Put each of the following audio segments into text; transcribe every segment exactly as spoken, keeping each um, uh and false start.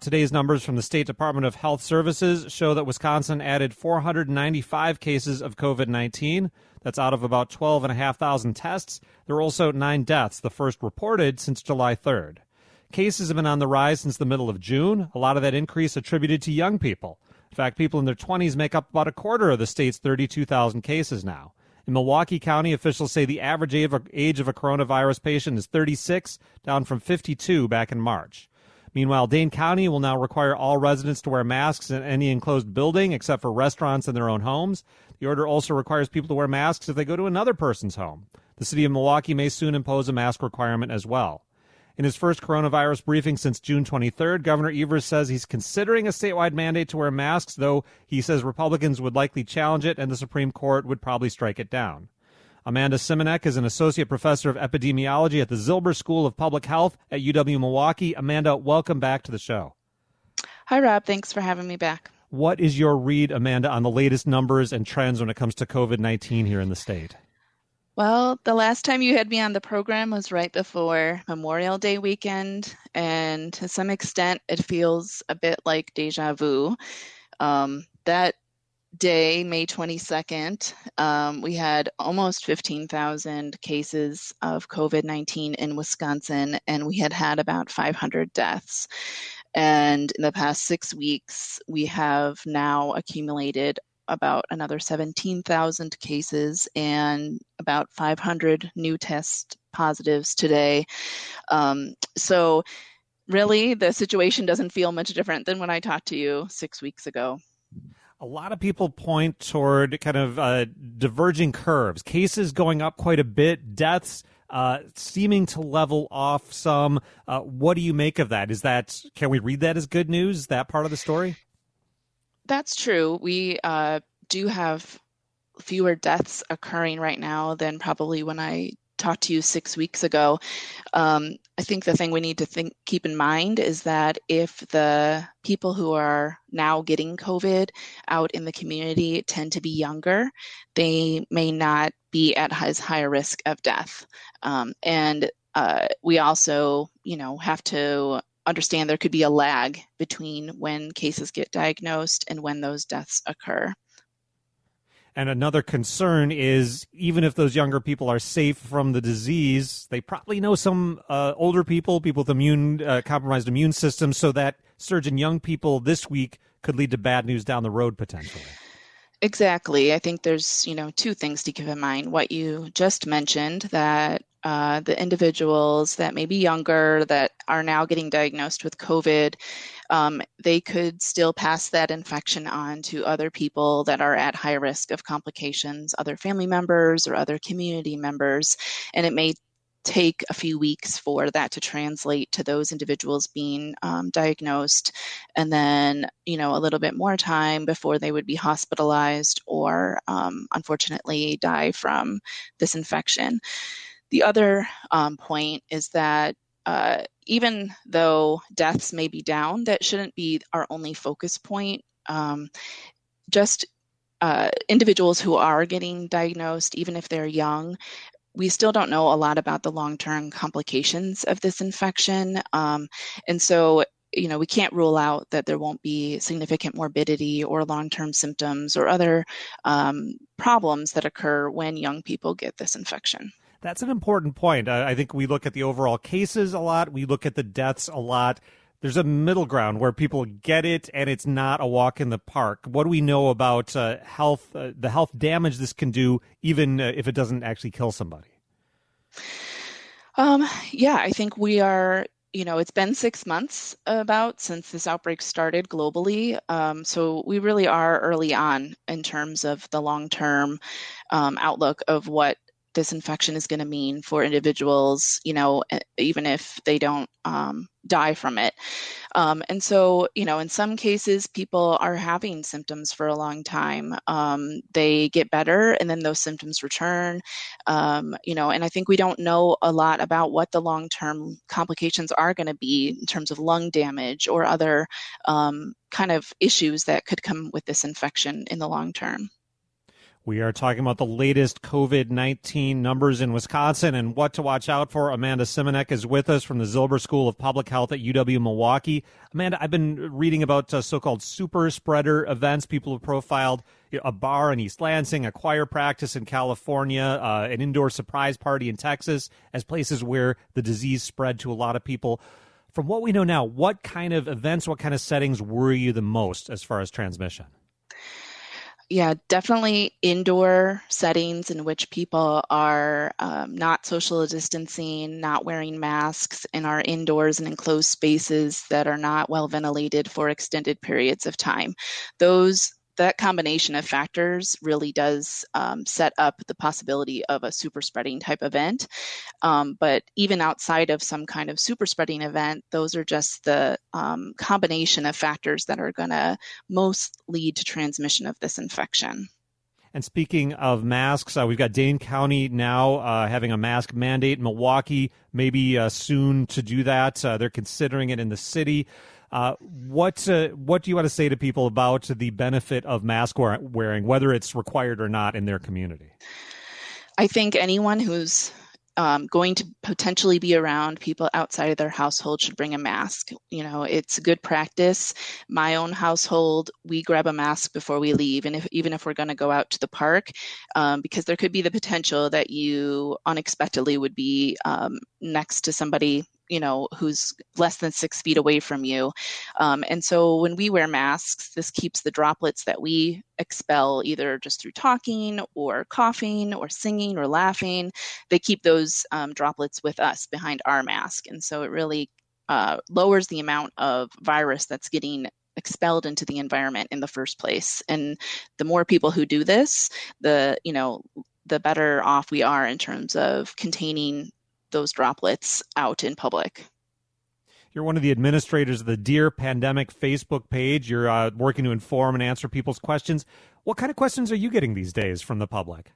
today's numbers from the State Department of Health Services show that Wisconsin added four hundred ninety-five cases of COVID nineteen. That's out of about twelve thousand five hundred tests. There were also nine deaths, the first reported since July third. Cases have been on the rise since the middle of June, a lot of that increase attributed to young people. In fact, people in their twenties make up about a quarter of the state's thirty-two thousand cases now. In Milwaukee County, officials say the average age of a coronavirus patient is thirty-six, down from fifty-two back in March. Meanwhile, Dane County will now require all residents to wear masks in any enclosed building except for restaurants in their own homes. The order also requires people to wear masks if they go to another person's home. The city of Milwaukee may soon impose a mask requirement as well. In his first coronavirus briefing since June twenty-third, Governor Evers says he's considering a statewide mandate to wear masks, though he says Republicans would likely challenge it and the Supreme Court would probably strike it down. Amanda Simonek is an associate professor of epidemiology at the Zilber School of Public Health at U W-Milwaukee. Amanda, welcome back to the show. Hi, Rob. Thanks for having me back. What is your read, Amanda, on the latest numbers and trends when it comes to COVID nineteen here in the state? Well, the last time you had me on the program was right before Memorial Day weekend, and to some extent, it feels a bit like deja vu. Um, that day, May twenty-second, um, we had almost fifteen thousand cases of COVID nineteen in Wisconsin, and we had had about five hundred deaths. And in the past six weeks, we have now accumulated about another seventeen thousand cases and about five hundred new test positives today. Um, so really, the situation doesn't feel much different than when I talked to you six weeks ago. A lot of people point toward kind of uh, diverging curves, cases going up quite a bit, deaths uh, seeming to level off some. Uh, what do you make of that? Is that, can we read that as good news, that part of the story? That's true. We uh, do have fewer deaths occurring right now than probably when I talked to you six weeks ago. Um, I think the thing we need to think, keep in mind is that if the people who are now getting COVID out in the community tend to be younger, they may not be at as high a risk of death. Um, and uh, we also, you know, have to understand there could be a lag between when cases get diagnosed and when those deaths occur. And another concern is even if those younger people are safe from the disease, they probably know some uh, older people, people with immune uh, compromised immune systems, so that surge in young people this week could lead to bad news down the road potentially. Exactly. I think there's, you know, two things to keep in mind. What you just mentioned, that uh, the individuals that may be younger that are now getting diagnosed with COVID, um, they could still pass that infection on to other people that are at high risk of complications, other family members or other community members, and it may take a few weeks for that to translate to those individuals being um, diagnosed, and then, you know, a little bit more time before they would be hospitalized or um, unfortunately die from this infection. The other um, point is that uh, even though deaths may be down, that shouldn't be our only focus point. Um, just uh, individuals who are getting diagnosed, even if they're young, we still don't know a lot about the long-term complications of this infection. Um, and so, you know, we can't rule out that there won't be significant morbidity or long-term symptoms or other um, problems that occur when young people get this infection. That's an important point. I think we look at the overall cases a lot. We look at the deaths a lot. There's a middle ground where people get it and it's not a walk in the park. What do we know about uh, health, uh, the health damage this can do, even uh, if it doesn't actually kill somebody? Um, yeah, I think we are, you know, it's been six months about since this outbreak started globally. Um, so we really are early on in terms of the long-term um, outlook of what this infection is going to mean for individuals, you know, even if they don't um, die from it. Um, and so, you know, in some cases, people are having symptoms for a long time. Um, they get better and then those symptoms return, um, you know, and I think we don't know a lot about what the long-term complications are going to be in terms of lung damage or other um, kind of issues that could come with this infection in the long term. We are talking about the latest COVID nineteen numbers in Wisconsin and what to watch out for. Amanda Simonek is with us from the Zilber School of Public Health at U W-Milwaukee. Amanda, I've been reading about uh, so-called super spreader events. People have profiled you know, a bar in East Lansing, a choir practice in California, uh, an indoor surprise party in Texas as places where the disease spread to a lot of people. From what we know now, what kind of events, what kind of settings worry you the most as far as transmission? Yeah, definitely indoor settings in which people are um, not social distancing, not wearing masks, and are indoors in enclosed spaces that are not well ventilated for extended periods of time. Those That combination of factors really does um, set up the possibility of a super spreading type event. Um, but even outside of some kind of super spreading event, those are just the um, combination of factors that are going to most lead to transmission of this infection. And speaking of masks, uh, we've got Dane County now uh, having a mask mandate. Milwaukee maybe uh, soon to do that. Uh, they're considering it in the city. Uh, what uh, what do you want to say to people about the benefit of mask wearing, whether it's required or not in their community? I think anyone who's um, going to potentially be around people outside of their household should bring a mask. You know, it's a good practice. My own household, we grab a mask before we leave, and if, even if we're going to go out to the park, um, because there could be the potential that you unexpectedly would be um, next to somebody you know, who's less than six feet away from you. Um, and so when we wear masks, this keeps the droplets that we expel either just through talking or coughing or singing or laughing, they keep those um, droplets with us behind our mask. And so it really uh, lowers the amount of virus that's getting expelled into the environment in the first place. And the more people who do this, the, you know, the better off we are in terms of containing those droplets out in public. You're one of the administrators of the Dear Pandemic Facebook page. You're uh, working to inform and answer people's questions. What kind of questions are you getting these days from the public?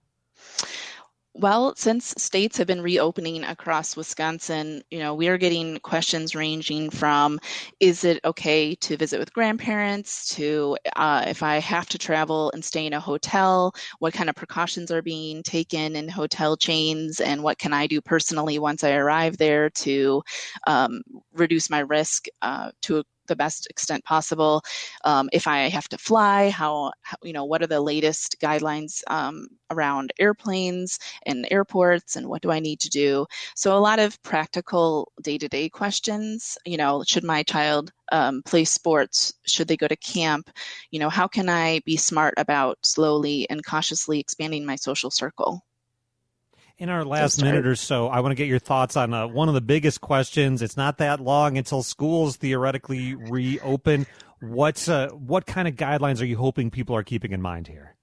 Well, since states have been reopening across Wisconsin, you know, we are getting questions ranging from, is it okay to visit with grandparents, to uh, if I have to travel and stay in a hotel, what kind of precautions are being taken in hotel chains, and what can I do personally once I arrive there to um, reduce my risk uh, to a the best extent possible. Um, if I have to fly, how, how, you know, what are the latest guidelines um, around airplanes and airports, and what do I need to do? So a lot of practical day-to-day questions, you know, should my child um, play sports? Should they go to camp? You know, how can I be smart about slowly and cautiously expanding my social circle? In our last minute or so, I want to get your thoughts on uh, one of the biggest questions. It's not that long until schools theoretically reopen. What's uh, what kind of guidelines are you hoping people are keeping in mind here?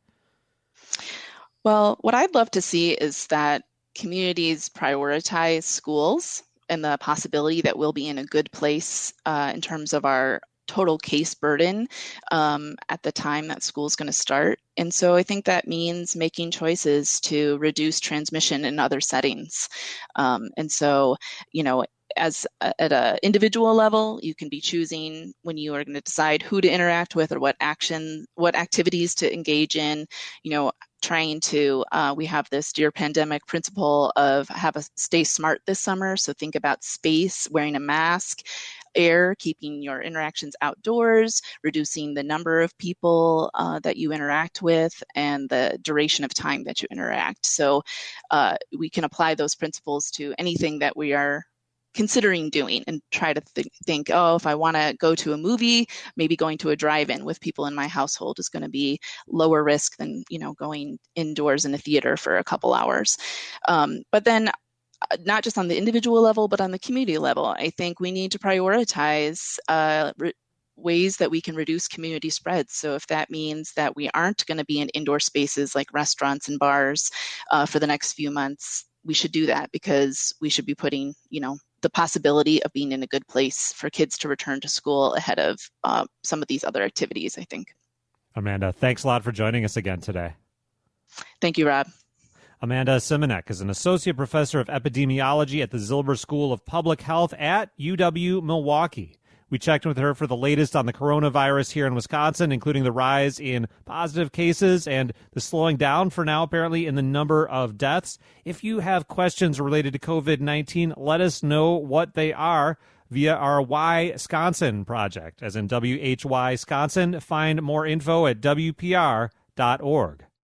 Well, what I'd love to see is that communities prioritize schools and the possibility that we'll be in a good place uh, in terms of our total case burden um, at the time that school is going to start. And so I think that means making choices to reduce transmission in other settings. Um, and so, you know, as a, at an individual level, you can be choosing when you are going to decide who to interact with or what action, what activities to engage in, you know, trying to, uh, we have this Dear Pandemic principle of have a stay smart this summer. So think about space, wearing a mask, air, keeping your interactions outdoors, reducing the number of people uh, that you interact with, and the duration of time that you interact. So uh, we can apply those principles to anything that we are considering doing, and try to th- think, oh, if I want to go to a movie, maybe going to a drive-in with people in my household is going to be lower risk than, you know, going indoors in a theater for a couple hours. Um, but then not just on the individual level, but on the community level, I think we need to prioritize uh, re- ways that we can reduce community spread. So if that means that we aren't going to be in indoor spaces like restaurants and bars uh, for the next few months, we should do that, because we should be putting, you know, the possibility of being in a good place for kids to return to school ahead of uh, some of these other activities, I think. Amanda, thanks a lot for joining us again today. Thank you, Rob. Amanda Simonek is an associate professor of epidemiology at the Zilber School of Public Health at U W-Milwaukee. We checked with her for the latest on the coronavirus here in Wisconsin, including the rise in positive cases and the slowing down for now, apparently, in the number of deaths. If you have questions related to COVID nineteen, let us know what they are via our Wisconsin project, as in W H Y Wisconsin. Find more info at W P R dot org.